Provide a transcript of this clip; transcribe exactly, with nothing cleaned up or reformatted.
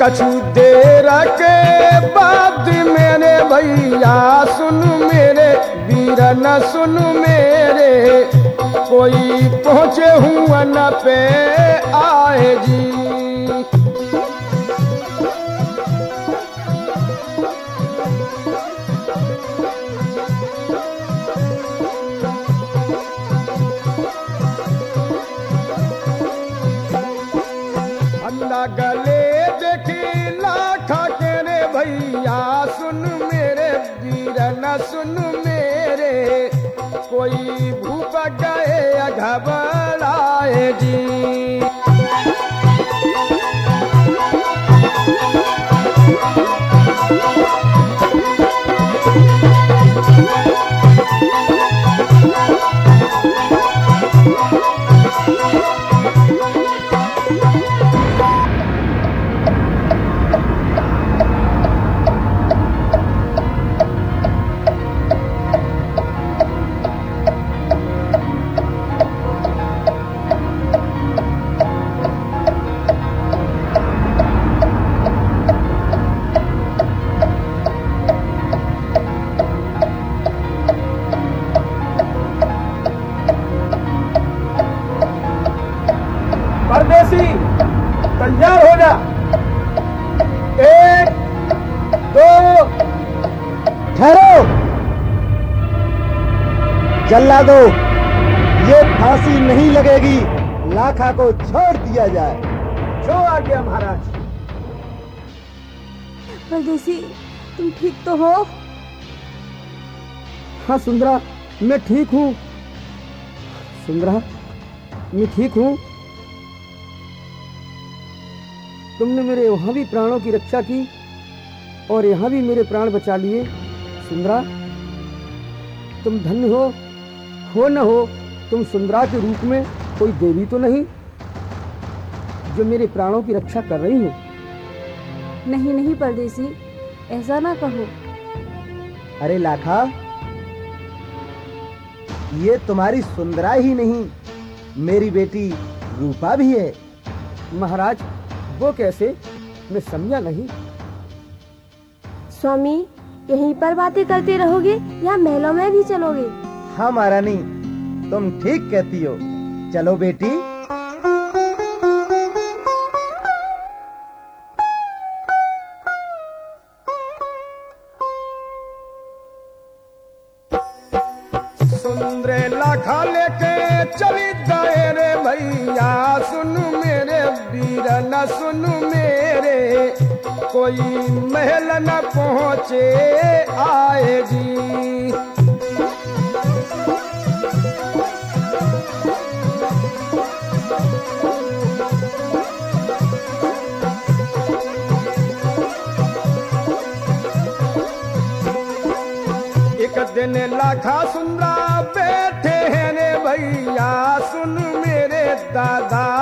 कछु देर के बाद मेरे भैया सुन मेरे वीर न सुन मेरे, कोई पहुँचे हुआ न पे आए जी। गले देखी लाखा के रे भैया सुन मेरे वीर न सुन मेरे, कोई भूप गए घबराए जी। परदेसी तैयार हो जा। एक दो ठहरो, जल्ला दो, ये फांसी नहीं लगेगी, लाखा को छोड़ दिया जाए। जो आ गया महाराज। परदेसी तुम ठीक तो हो? हाँ सुंदरा, मैं ठीक हूँ। सुंदरा, मैं ठीक हूँ। तुमने मेरे वहां भी प्राणों की रक्षा की और यहाँ भी मेरे प्राण बचा लिए। सुंदरा, तुम धन्य हो। हो न हो, तुम सुंदरा के रूप में कोई देवी तो नहीं जो मेरे प्राणों की रक्षा कर रही हो? नहीं नहीं परदेसी, ऐसा ना कहो। अरे लाखा, ये तुम्हारी सुंदरा ही नहीं, मेरी बेटी रूपा भी है। महाराज, वो कैसे? मैं समझा नहीं। स्वामी, यहीं पर बातें करते रहोगे या महलों में भी चलोगे? हाँ महारानी, तुम ठीक कहती हो। चलो बेटी। सुंदरे लाखा लेके चली गए रे भैया सुन मेरे वीर न सुन मेरे, कोई महल न पहुँचे आए जी। एक दिन लाखा सुंदरा बैठे हैं रे भैया सुन मेरे दादा